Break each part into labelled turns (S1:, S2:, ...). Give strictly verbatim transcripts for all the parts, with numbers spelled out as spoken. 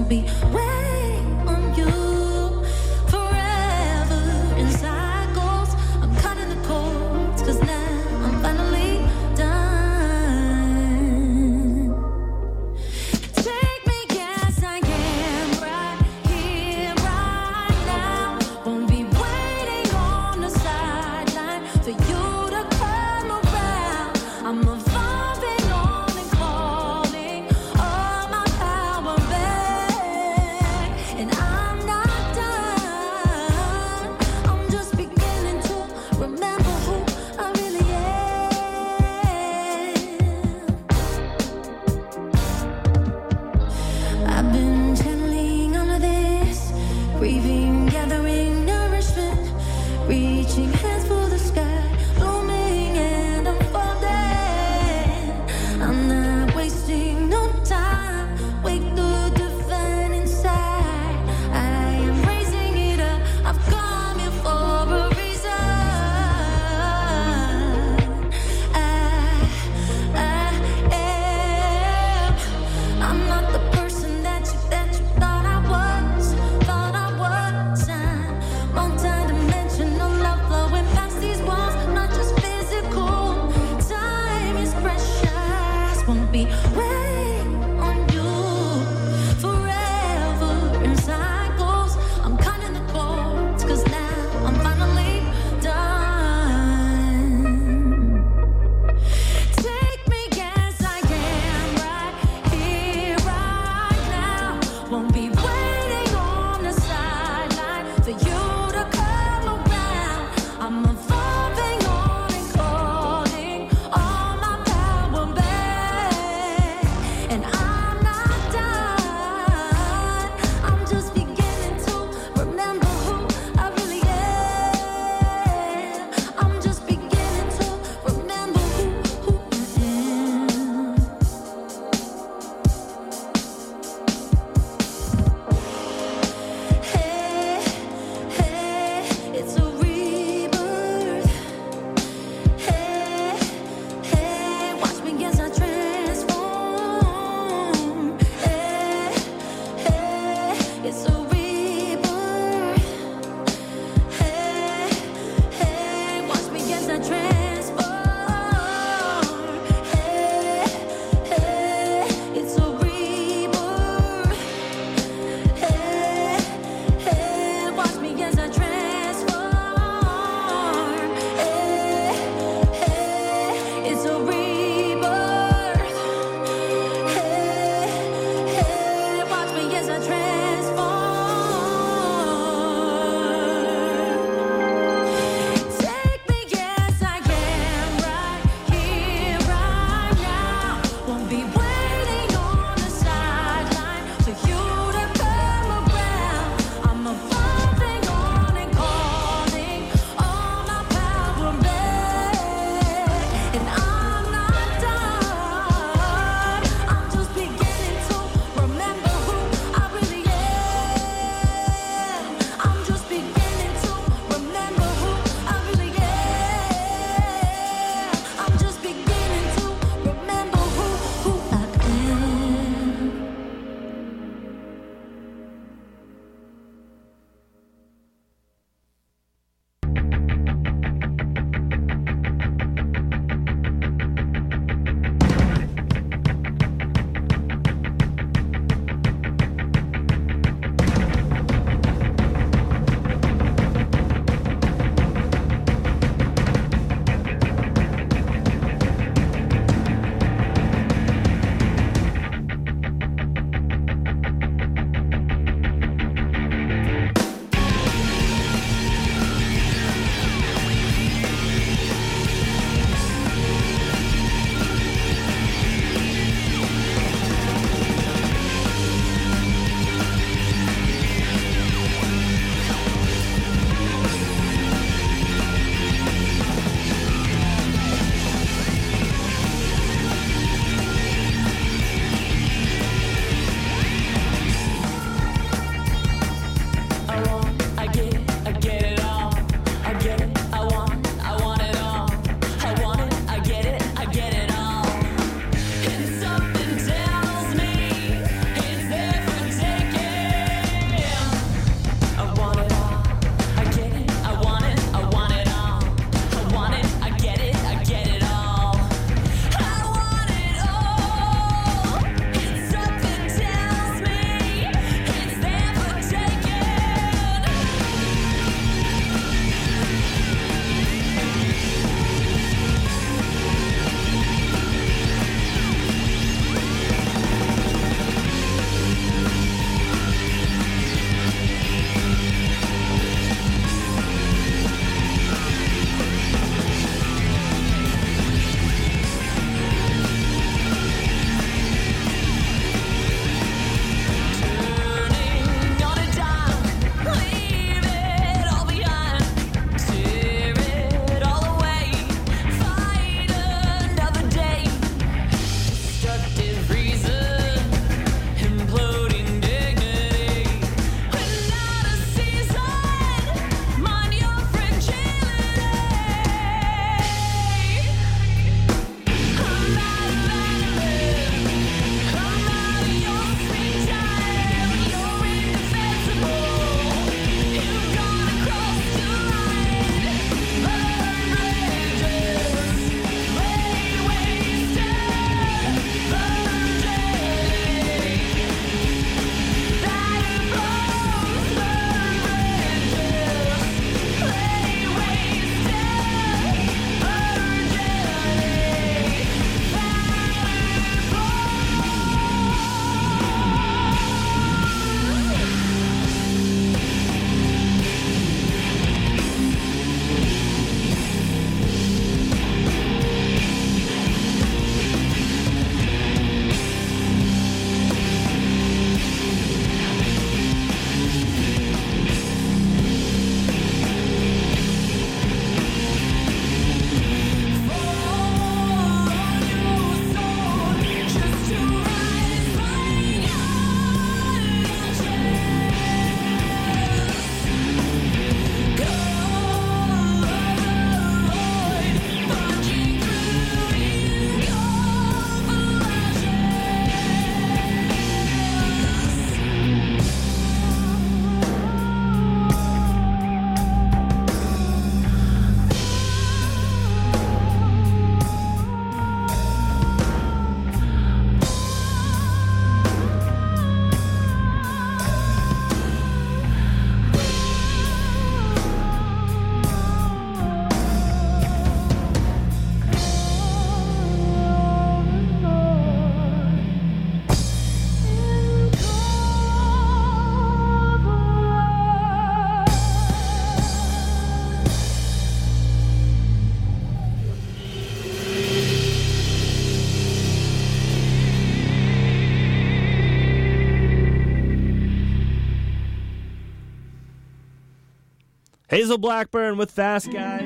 S1: be waiting on you forever in cycles. I'm cutting the cords, cause now I'm finally done. Take me as I am right here, right now. Won't be waiting on the sideline for you to come around. I'm evolving on and calling all my power back, and I'm not done. I'm just beginning to remember who I really am. I've been channeling all of this, grieving, gathering nourishment, reaching hands for the sky, blooming and unfolding. I'm not wasting no time. Wake the divine inside. I am raising it up. I've come here for a reason. I, I am. I'm not the person that you that you thought I was, thought I was. I'm multi-dimensional love flowing past these walls, not just physical. Time is precious. Won't be waiting on you forever in cycles. I'm cutting the cords, cause now I'm finally done. Take me as I am right here, right now. Won't be waiting on the sideline for you to come around. I'm evolving on and calling all my power back, and I'm not done. I'm just beginning to remember who I really am. I'm just beginning to remember who, who I am. Hey, hey, it's a rebirth. Hey, hey, watch me as I transform. Hey, hey, it's a rebirth. Hey, hey, watch me as I transform. Hey, hey, it's a rebirth. Hey, hey, watch me as I transform. Hey, hey, it's a rebirth. Hey, hey, watch me as I transform. Take me as I am right here, right now. Won't be waiting on the sideline for you to come around. I'm evolving on and calling all my power back, and I'm not done. I'm just beginning to remember who I really am.
S2: Hazel Blackburn with Fast Guy.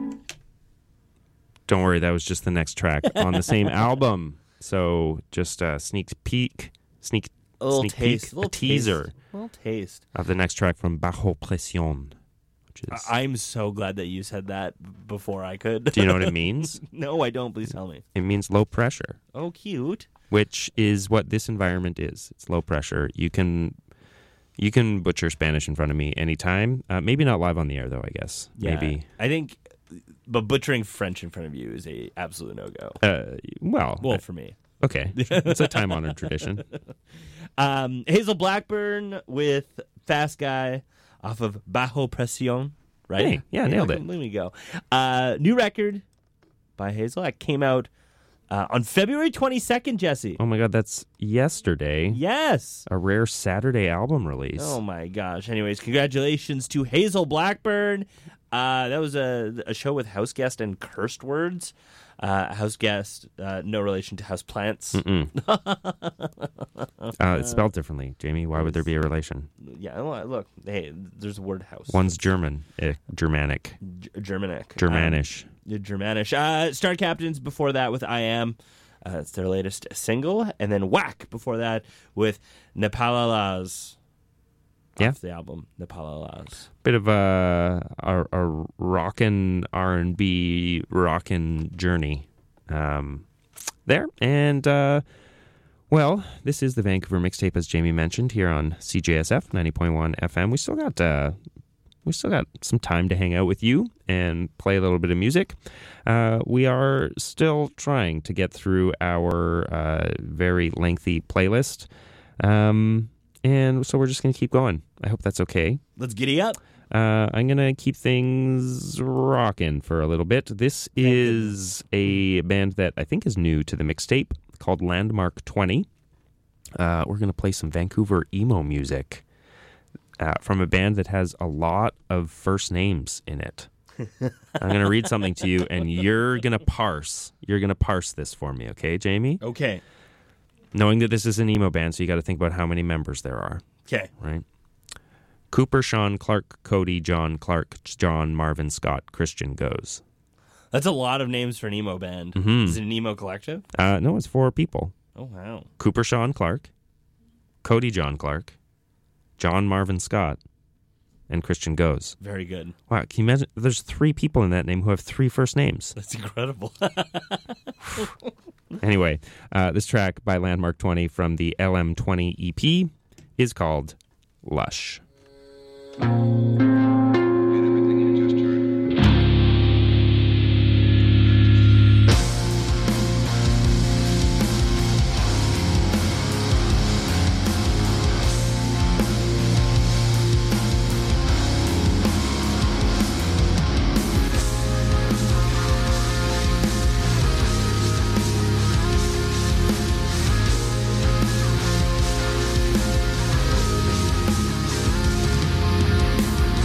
S3: Don't worry, that was just the next track on the same album. So just a sneak peek, sneak,
S2: A little
S3: sneak
S2: taste,
S3: peek,
S2: a little
S3: a teaser
S2: taste, a little taste.
S3: of the next track from Bajo Presión. Which is,
S2: I- I'm so glad that you said that b- before I could.
S3: do you know what it means?
S2: No, I don't. Please tell me.
S3: It means low pressure,
S2: Oh, cute.
S3: which is what this environment is. It's low pressure. You can you can butcher Spanish in front of me anytime. Uh, maybe not live on the air, though, I guess.
S2: Yeah,
S3: Maybe.
S2: I think, but butchering French in front of you is a absolute no go.
S3: Uh, well,
S2: Well,
S3: uh,
S2: for me.
S3: okay. It's a time-honored tradition.
S2: Um, Hazel Blackburn with Fast Guy off of Bajo Presión, right?
S3: Hey, yeah, nailed it.
S2: Let me go. Uh, new record by Hazel. That came out uh, on February twenty-second, Jesse.
S3: Oh, my God, that's yesterday.
S2: Yes.
S3: A rare Saturday album release.
S2: Oh, my gosh. Anyways, congratulations to Hazel Blackburn. Uh, that was a, a show with house guest and cursed words. Uh, house guest, uh, no relation to house plants.
S3: Mm-mm. uh, it's spelled differently, Jamie. Why would there be a relation?
S2: Yeah, well, look, hey, there's a word house.
S3: One's German, eh, Germanic,
S2: G- Germanic.
S3: Germanish.
S2: Um, yeah, Germanish. Uh, Star Captains before that with I Am. Uh, it's their latest single. And then Whack before that with Nepalalas.
S3: Yeah.
S2: Off the album, Nepalalas.
S3: Bit of a a, a rockin' R and B rockin' journey um, there, and uh, well, this is the Vancouver mixtape, as Jamie mentioned, here on C J S F ninety point one F M. We still got uh, we still got some time to hang out with you and play a little bit of music. Uh, we are still trying to get through our uh, very lengthy playlist. Um, And so we're just going to keep going. I hope that's okay.
S2: Let's giddy up.
S3: Uh, I'm going to keep things rocking for a little bit. This is a band that I think is new to the mixtape called Landmark twenty. Uh, we're going to play some Vancouver emo music uh, from a band that has a lot of first names in it. I'm going to read something to you, and you're going to parse. You're going to parse this for me, okay, Jamie?
S2: Okay.
S3: Knowing that this is an emo band, so you got to think about how many members there are.
S2: Okay.
S3: Right? Cooper, Sean, Clark, Cody, John, Clark, John, Marvin, Scott, Christian goes.
S2: That's a lot of names for an emo band.
S3: Mhm.
S2: Is it an emo collective?
S3: Uh, no, it's four people.
S2: Oh, wow.
S3: Cooper, Sean, Clark, Cody, John, Clark, John, Marvin, Scott, and Christian goes.
S2: Very good.
S3: Wow, can you imagine? There's three people in that name who have three first names.
S2: That's incredible.
S3: Anyway, uh, this track by Landmark twenty from the L M twenty E P is called Lush.
S1: Lush.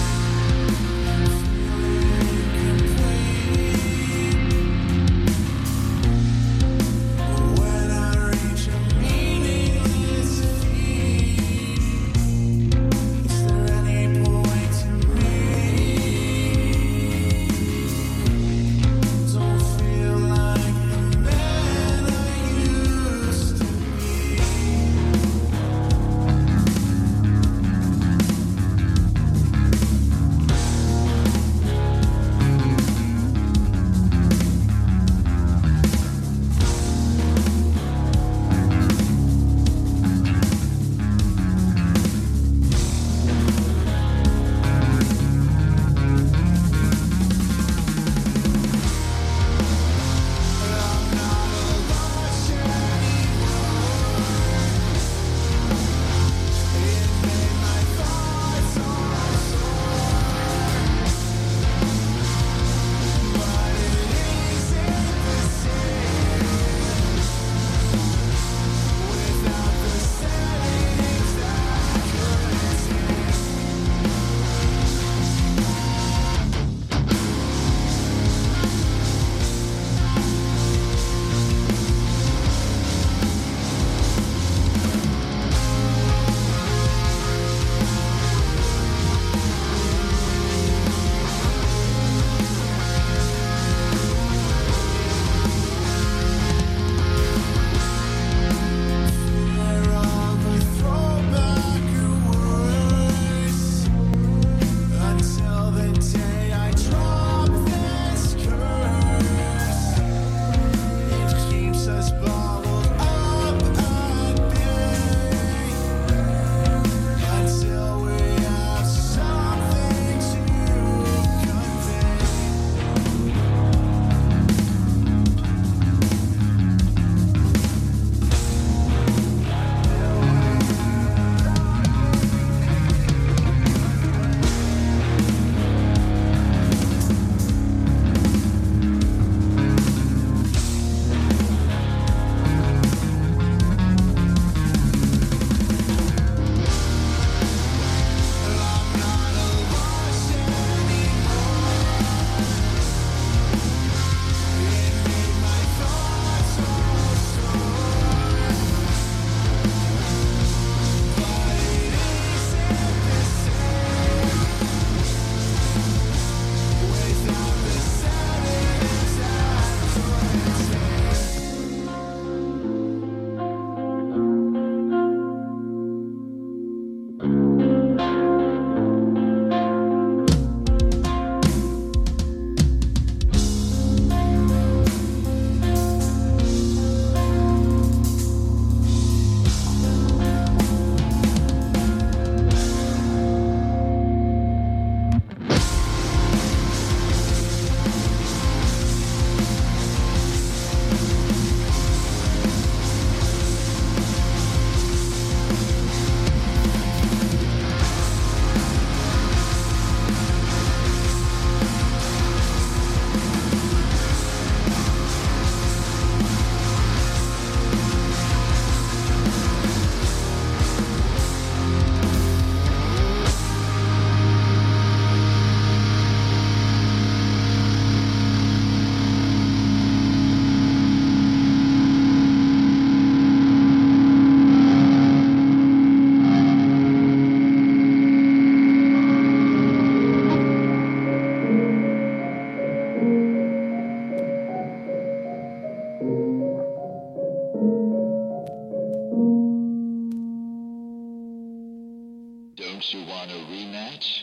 S4: Don't you want a rematch?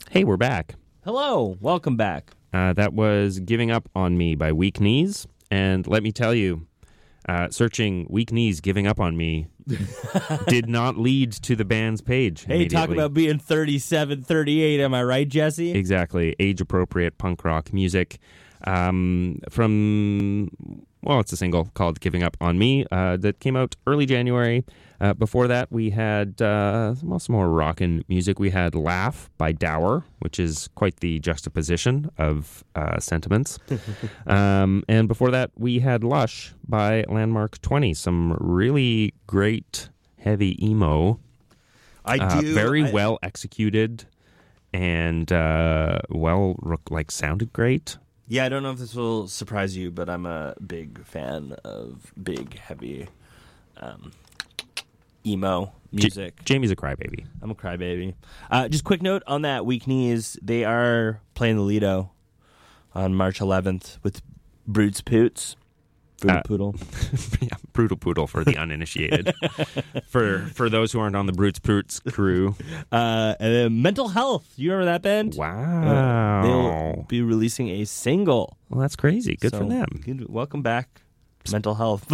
S3: Hey, we're back.
S2: Hello, welcome back.
S3: Uh, that was Giving Up on Me by Weak Knees. And let me tell you, uh, searching Weak Knees Giving Up on Me did not lead to the band's page.
S2: Hey, talk
S3: immediately.
S2: about being thirty-seven, thirty-eight, am I right, Jesse?
S3: Exactly. Age-appropriate punk rock music. Um, from, well, it's a single called Giving Up on Me uh, that came out early January. Uh, before that, we had uh, well, some more rockin' music. We had Laugh by Dower, which is quite the juxtaposition of uh, sentiments. um, and before that, we had Lush by Landmark twenty, some really great heavy emo.
S2: I
S3: Uh,
S2: do.
S3: very
S2: I-
S3: well executed and uh, well, like, sounded great.
S2: Yeah, I don't know if this will surprise you, but I'm a big fan of big, heavy um, emo music.
S3: J- Jamie's a crybaby.
S2: I'm a crybaby. Uh, just quick note on that, Weak Knees, they are playing the Lido on March eleventh with Brutes Poots. Brutal
S3: Uh,
S2: Poodle.
S3: Yeah, brutal poodle for the uninitiated. for for those who aren't on the Brutes Poots crew.
S2: Uh, and then Mental Health. You remember that band?
S3: Wow.
S2: Uh, they'll be releasing a single.
S3: Well, that's crazy. Good
S2: So,
S3: for them.
S2: good- welcome back, Mental Health.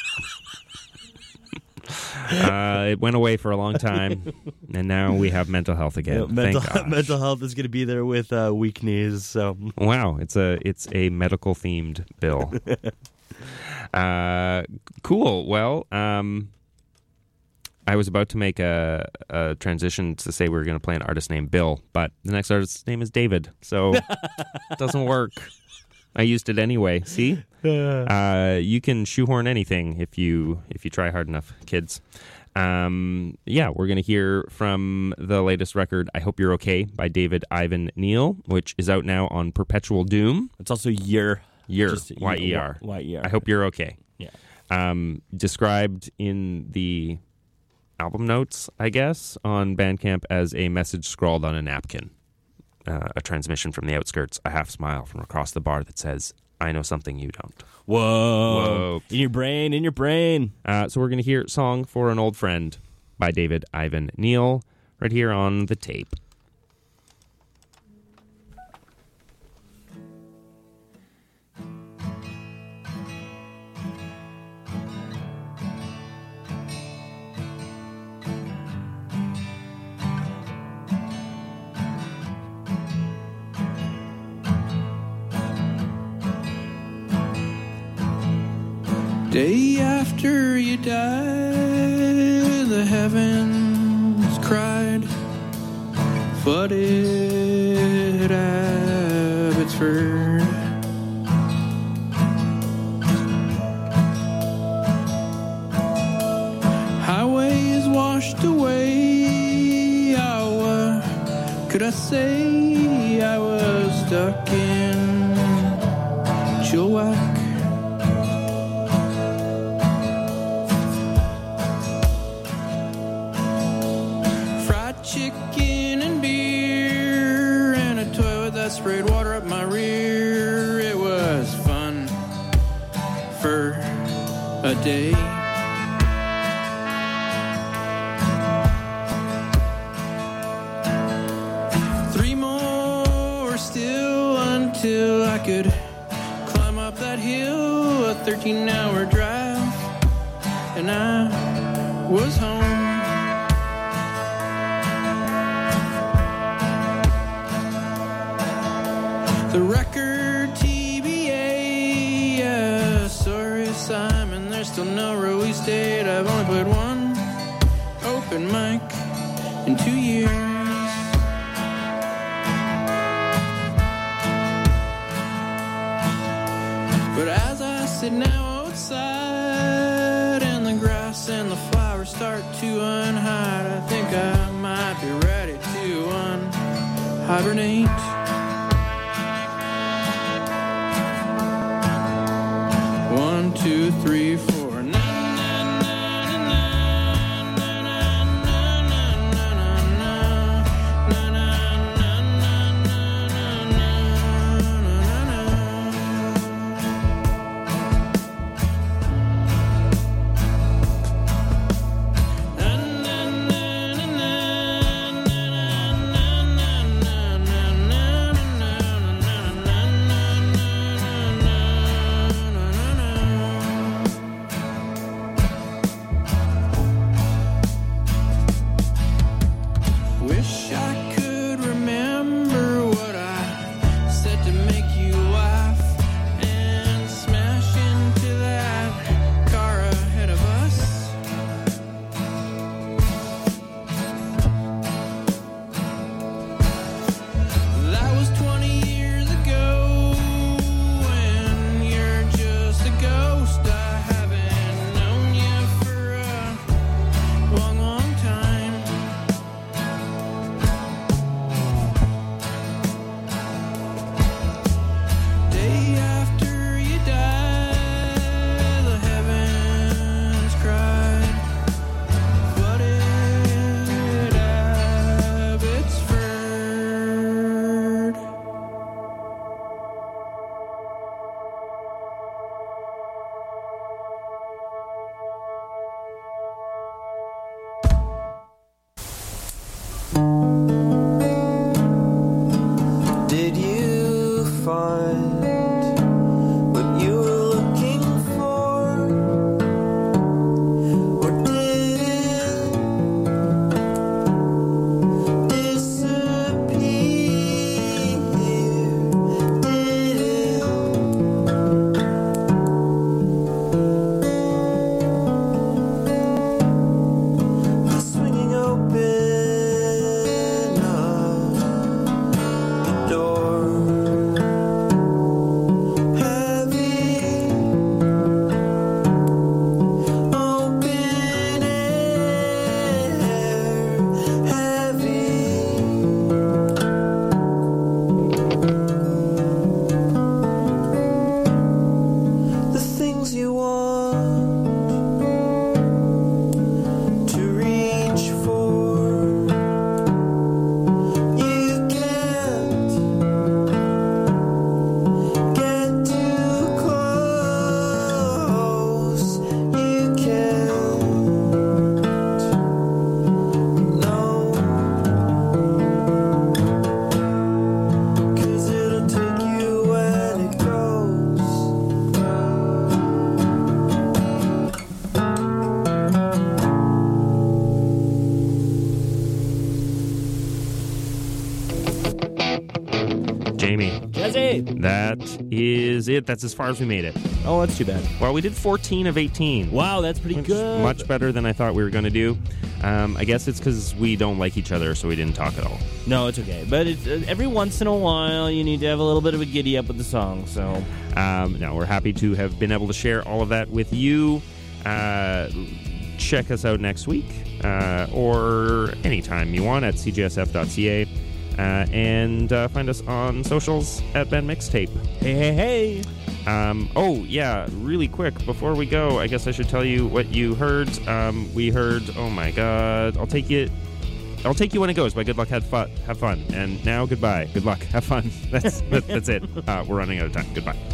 S3: Uh, it went away for a long time, and now we have mental health again.
S2: Yeah, mental,
S3: Thank gosh.
S2: mental Health is going to be there with uh, Weak Knees. So
S3: Wow, it's a it's a medical themed bill. uh, cool. Well, um, I was about to make a, a transition to say we were going to play an artist named Bill, but the next artist's name is David, so it doesn't work. I used it anyway. See, uh, you can shoehorn anything if you if you try hard enough, kids. Um, yeah, we're going to hear from the latest record, I Hope You're Okay, by David Ivan Neal, which is out now on Perpetual Doom.
S2: it's also year.
S3: Year,
S2: Just
S3: Y E R.
S2: Y E R.
S3: I Hope You're Okay.
S2: Yeah.
S3: Um, described in the album notes, I guess, on Bandcamp as a message scrawled on a napkin. Uh, a transmission from the outskirts, a half smile from across the bar that says, I know something you don't.
S2: Whoa.
S3: Whoa.
S2: In your brain, in your brain.
S3: Uh, so we're going to hear Song for an Old Friend by David Ivan Neal right here on the tape.
S5: Day after you died, the heavens cried, flooded Abbotsford. Highways washed away, oh, what could I say? I was stuck in Chilliwack. Chicken and beer and a toilet that sprayed water up my rear. It was fun for a day. Three more still until I could climb up that hill, a thirteen hour drive, and I was home. The record T B A, yeah, sorry Simon, there's still no release date. I've only played one open mic in two years. But as I sit now outside and the grass and the flowers start to unhide, I think I might be ready to unhibernate. One, two, three, four.
S3: Jamie,
S2: Jesse!
S3: that is it. That's as far as we made it.
S2: Oh, that's too bad.
S3: Well, we did fourteen of eighteen.
S2: Wow, that's pretty
S3: Which-
S2: good.
S3: Much better than I thought we were going to do. Um, I guess it's because we don't like each other, so we didn't talk at all.
S2: No, it's okay. But it's, uh, every once in a while, you need to have a little bit of a giddy up with the song. So,
S3: Um, no, we're happy to have been able to share all of that with you. Uh, check us out next week uh, or anytime you want at c j s f dot c a. Uh, and uh, find us on socials at Ben Mixtape.
S2: hey, hey, hey.
S3: Um, oh, yeah, really quick, before we go, I guess I should tell you what you heard. Um, we heard, oh my god, I'll take it. I'll take you when it goes, but good luck, have fun, have fun. And now, goodbye. Good luck, have fun. That's, that, that's it. Uh, we're running out of time. Goodbye.